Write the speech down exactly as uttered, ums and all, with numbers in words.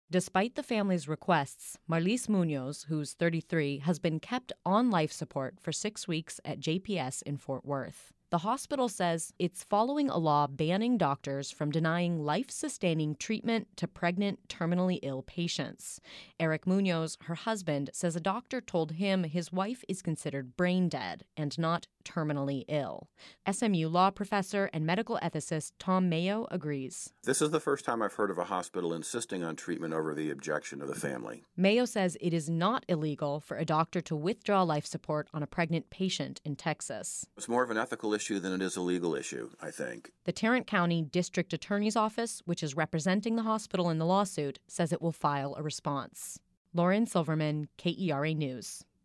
Despite the family's requests, Marlise Munoz, who's thirty-three, has been kept on life support for six weeks at J P S in Fort Worth. The hospital says it's following a law banning doctors from denying life-sustaining treatment to pregnant, terminally ill patients. Eric Munoz, her husband, says a doctor told him his wife is considered brain dead and not terminally ill. S M U law professor and medical ethicist Tom Mayo agrees. This is the first time I've heard of a hospital insisting on treatment over the objection of the family. Mayo says it is not illegal for a doctor to withdraw life support on a pregnant patient in Texas. It's more of an ethical issue than it is a legal issue, I think. The Tarrant County District Attorney's Office, which is representing the hospital in the lawsuit, says it will file a response. Lauren Silverman, K E R A News.